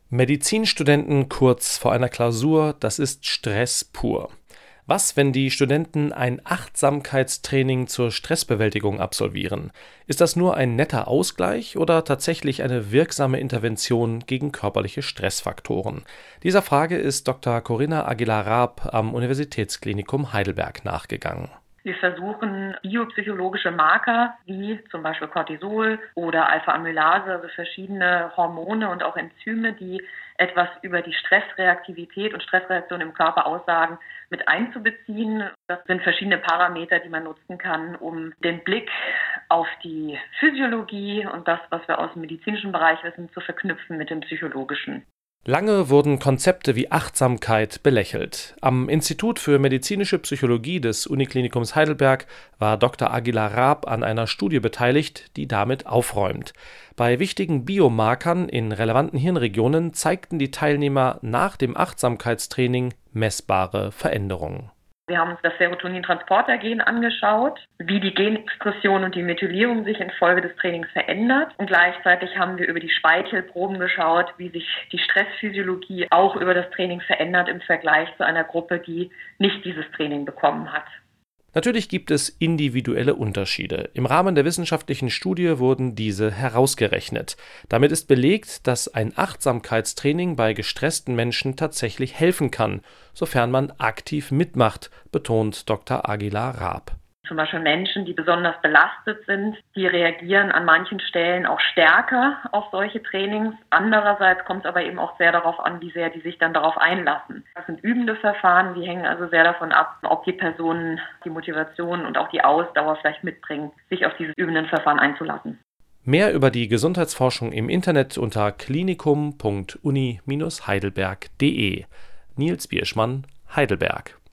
Medizinstudenten kurz vor einer Klausur, das ist Stress pur. Was, wenn die Studenten ein Achtsamkeitstraining zur Stressbewältigung absolvieren? Ist das nur ein netter Ausgleich oder tatsächlich eine wirksame Intervention gegen körperliche Stressfaktoren? Dieser Frage ist Dr. Corinna Aguilar-Raab am Universitätsklinikum Heidelberg nachgegangen. Wir versuchen, biopsychologische Marker wie zum Beispiel Cortisol oder Alpha-Amylase, also verschiedene Hormone und auch Enzyme, die etwas über die Stressreaktivität und Stressreaktion im Körper aussagen, mit einzubeziehen. Das sind verschiedene Parameter, die man nutzen kann, um den Blick auf die Physiologie und das, was wir aus dem medizinischen Bereich wissen, zu verknüpfen mit dem psychologischen. Lange wurden Konzepte wie Achtsamkeit belächelt. Am Institut für medizinische Psychologie des Uniklinikums Heidelberg war Dr. Aguilar-Raab an einer Studie beteiligt, die damit aufräumt. Bei wichtigen Biomarkern in relevanten Hirnregionen zeigten die Teilnehmer nach dem Achtsamkeitstraining messbare Veränderungen. Wir haben uns das Serotonin-Transportergen angeschaut, wie die Genexpression und die Methylierung sich infolge des Trainings verändert. Und gleichzeitig haben wir über die Speichelproben geschaut, wie sich die Stressphysiologie auch über das Training verändert im Vergleich zu einer Gruppe, die nicht dieses Training bekommen hat. Natürlich gibt es individuelle Unterschiede. Im Rahmen der wissenschaftlichen Studie wurden diese herausgerechnet. Damit ist belegt, dass ein Achtsamkeitstraining bei gestressten Menschen tatsächlich helfen kann, sofern man aktiv mitmacht, betont Dr. Aguilar-Raab. Zum Beispiel Menschen, die besonders belastet sind, die reagieren an manchen Stellen auch stärker auf solche Trainings. Andererseits kommt es aber eben auch sehr darauf an, wie sehr die sich dann darauf einlassen. Das sind übende Verfahren, die hängen also sehr davon ab, ob die Personen die Motivation und auch die Ausdauer vielleicht mitbringen, sich auf diese übenden Verfahren einzulassen. Mehr über die Gesundheitsforschung im Internet unter klinikum.uni-heidelberg.de. Nils Bierschmann, Heidelberg.